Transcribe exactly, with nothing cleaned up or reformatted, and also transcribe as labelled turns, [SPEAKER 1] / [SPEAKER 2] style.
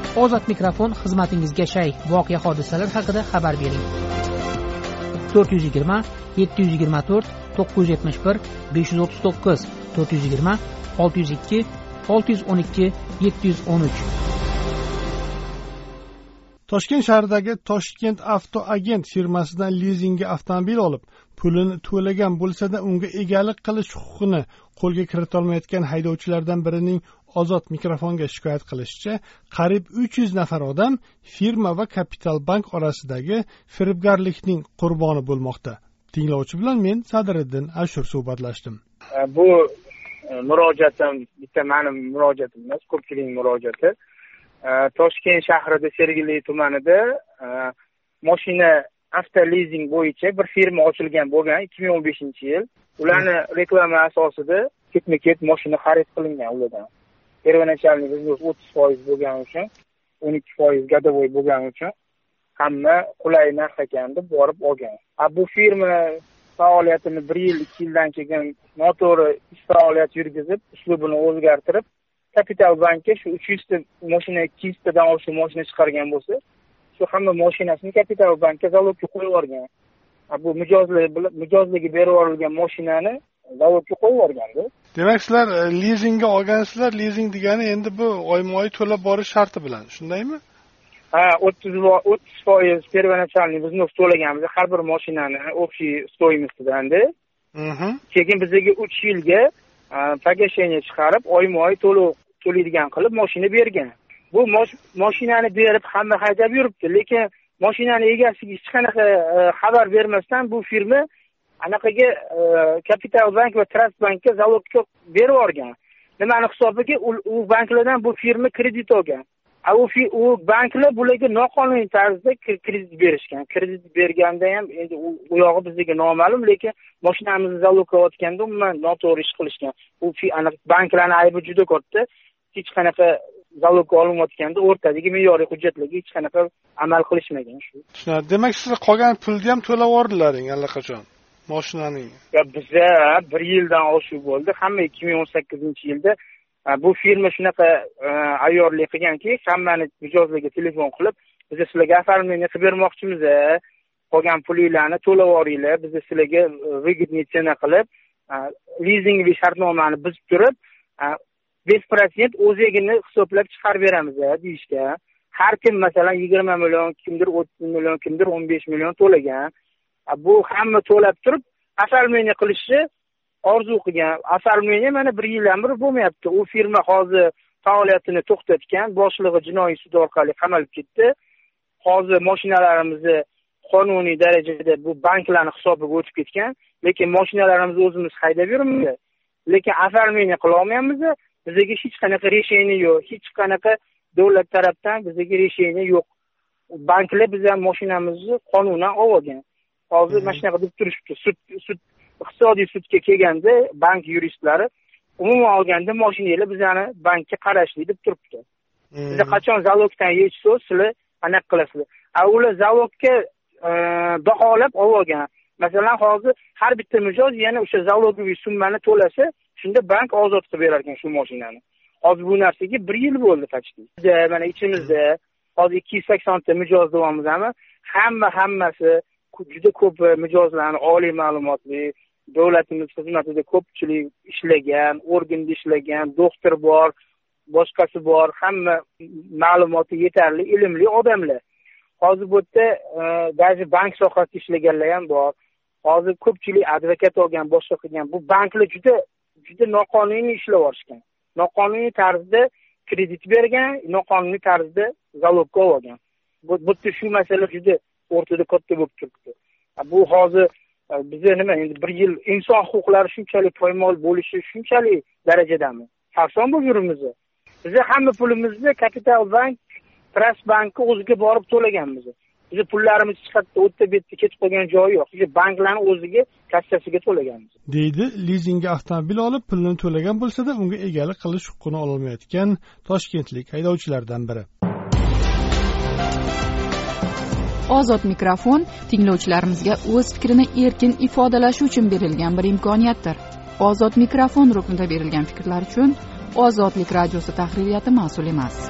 [SPEAKER 1] Ozod mikrofon xizmatingizga shay. Voqea hodisalar haqida xabar bering. to'rt yuz yigirma yetti yuz yigirma to'rt to'qqiz yuz yetmish bir besh yuz o'ttiz to'qqiz to'rt yuz yigirma olti yuz ikki olti yuz o'n ikki yetti yuz o'n uch.
[SPEAKER 2] Toshkent shahridagi Toshkent Avto Agent firmasidan lizingga avtomobil olib, pulini to'lagan bo'lsa-da, unga egalik qilish huquqini qo'lga kirita olmayotgan haydovchilardan birining Ozod mikrofonga shikoyat qilishicha, qariyb uch yuz nafar odam firma va Kapital bank orasidagi firibgarlikning qurboni bo'lmoqda. Tinglovchi bilan men Sadriddin Ashur suhbatlashdim.
[SPEAKER 3] Bu murojaatim bitta mening murojaatim emas, ko'pchilikning murojaati. Toshkent shahrida Sergeli tumanida mashina avtolizing bo'yicha bir firma ochilgan bo'lgan ikki ming o'n beshinchi yil. Ularni reklama asosida ketma-ket mashina xarid qilingan ulardan. Первоначальный взнос o'ttiz foiz bo'lgani uchun, o'n ikki foiz gadovoy bo'lgani uchun hamma qulay narx ekan deb borib olgan. A bu firma faoliyatini bir yil, ikki yildan keyin noto'g'ri ish faoliyat yurgizib, uslubini o'zgartirib, Kapital bankka shu uch yuz ta mashina, ikki yuz tadan ortiq mashina chiqargan bo'lsa, shu hamma mashinasini Kapital bankka zalogga qo'yib yuborgan. A bu mijozligi bilan mijozligi berib yuborilgan mashinani zavodga qo'yib yuborganda.
[SPEAKER 2] Demak, sizlar lizingga olgansizlar, lizing degani endi bu oyma-oy to'lab borish sharti bilan, shundaymi?
[SPEAKER 3] Ha, o'ttiz foiz первоначальный взнос to'laganmiz har bir mashinani общий стоимостidanda.
[SPEAKER 2] Mhm.
[SPEAKER 3] Keyin bizga uch yilga pogashение chiqarib, oyma-oy to'lov to'laydigan qilib mashina bergan. Bu mashinani berib hamma haydab yuribdi, lekin mashinani egasiga hech qanaqa xabar bermasdan bu firma anaqaga Kapital bank va Trust bankka zalogga berib yuborgan. Nimani hisobiga u banklardan bu firma kredit olgan. A u u banklar bularga noqonuniy tarzda kredit berishgan. Kredit berganda ham endi u yog'i bizga noma'lum, lekin mashinamizni zalogga otganda umuman noto'g'ri ish qilishgan. U aniq banklarning aybi juda katta. Hech qanaqa zalogga olinayotganda o'rtadagi me'yoriy hujjatlarga hech qanaqa amal qilishmagan shu.
[SPEAKER 2] Tushunarli. Demak, sizlar qolgan pulni ham to'lab yubordilaring allaqachon. Mashinaning.
[SPEAKER 3] Ya biza bir yildan oshiq bo'ldi. Hamma ikki ming o'n sakkizinchi yilda bu firma shunaqa ayyorlik qilganki, hammani mijozlarga telefon qilib, biz sizlarga оформление qilib bermoqchimiz, qolgan pulinglarni to'lab yuboringlar, biz sizlarga выгодный cena qilib, lizingli shartnomani buzib turib, besh foiz o'zigini hisoblab chiqarib beramiz deyishdi. Har kim masalan yigirma million, kimdir o'ttiz million, kimdir o'n besh million to'lagan. Bu hamma to'lab turib, оформление qilishni orzu qilgan. Оформление mana bir yildan beri bo'lmayapti. U firma hozir faoliyatini to'xtatgan, boshlig'i jinoiy sud orqali qamalib ketdi. Hozir mashinalarimizni qonuniy darajada bu banklarning hisobiga o'tib ketgan, lekin mashinalarimizni o'zimiz haydab yuribmiz. Lekin оформление qila olmayapmiz. Bizga hech qanaqa решение yo'q, hech qanaqa davlat tarafdan bizga решение yo'q. Banklar bizdan mashinamizni qonunan olgan. Hozir mana shunaqa deb turishibdi. Sud sud iqtisodiy sudga kelganda bank yuristlari umuman olganda mashinalar bizani bankka qarashli deb turibdi. Siz qachon zalogdan yechsa, sizlar aniq qilasizlar. A ular zalogga baholab olgan. Masalan, hozir har bitta mijoz yana o'sha zalogoviy summani to'lasa, shunda bank ozod qilib berar ekan shu mashinani. Hozir bu narsaga bir yil bo'ldi faqat. Mana ichimizda hozir ikki yuz sakson ta mijoz davomidami, hamma hammasi juda ko'p mijozlarni oliy ma'lumotli, davlatimiz xizmatida ko'pchilik ishlagan, organda ishlagan, doktor bor, boshqasi bor, hamma ma'lumoti yetarli, ilmli odamlar. Hozir bu yerda даже bank sohasida ishlaganlar ham bor. Hozir ko'pchilik advokat olgan, boshqa qilgan. Bu banklar juda juda noqonuniy ishlab yorishgan. Noqonuniy tarzda kredit bergan, noqonuniy tarzda zalogga olgan. Bu bu shu masala juda o'rtada katta bo'lib turibdi. Bu hozir bizga nima endi bir yil inson huquqlari shunchalik poymol bo'lishi shunchalik darajadami? Sarson bo'lib yuribmiz. Biz hamma pulimizni Kapital bank, Trust bankka o'ziga borib to'laganmiz. Biz pullarimiz chiqatdi, o'tda betda ketib qolgan joyi yo'q. Biz banklarning o'ziga kassasiga to'laganmiz.
[SPEAKER 2] Deydi, lizingga avtomobil olib pulini to'lagan bo'lsa-da, unga egalik qilish huquqini ola olmayotgan toshkentlik haydovchilardan biri.
[SPEAKER 4] Ozod mikrofon tinglovchilarimizga o'z fikrini erkin ifodalashi uchun berilgan bir imkoniyatdir. Ozod mikrofon ruknida berilgan fikrlar uchun Ozodlik radiosi tahririyati mas'ul emas.